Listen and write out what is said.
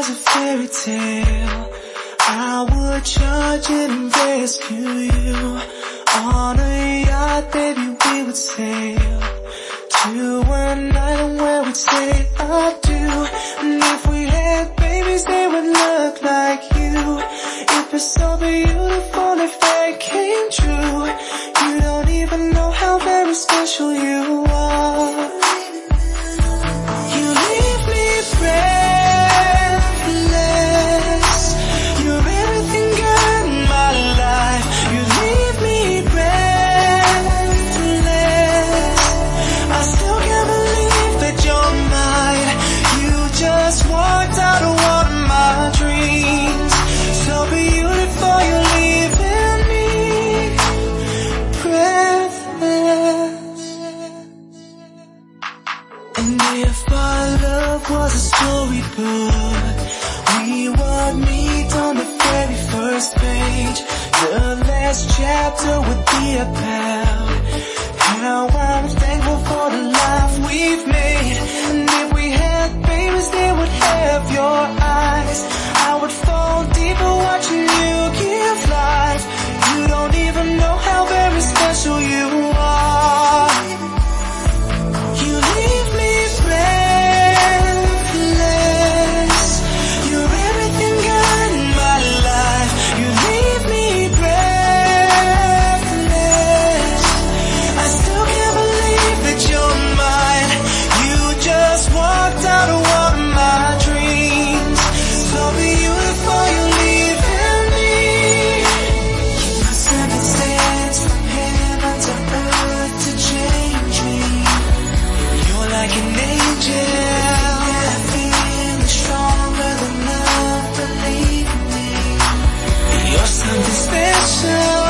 was a fairy tale, I would charge and rescue you. On a yacht, baby, we would sail to an island where we'd say I do. And if we had babies, they would look like you. It'd be so beautiful if they came true. You don't even know how very special you are. You leave me breathless. You're everything good in my life. You leave me breathless. I still can't believe that you're mine. You just walked out of one of my dreams. So beautiful, you're leaving me breathless. And if our love was a storybook, we would meet on the very first page. The last chapter would be about how I'm thankful for the life we've made. And if we had babies, they would have your eyes. I would fall deeper watching you give life. You don't even know how very special you are. You leave me breathless. You're everything good in my life. You leave me breathless. I still can't believe that you're mine. You just walked out of one of my dreams. So beautiful, you're leaving me. You must circumstance from heaven to earth to change me. You're like an angel, I feel stronger than love, believe me. You're something special.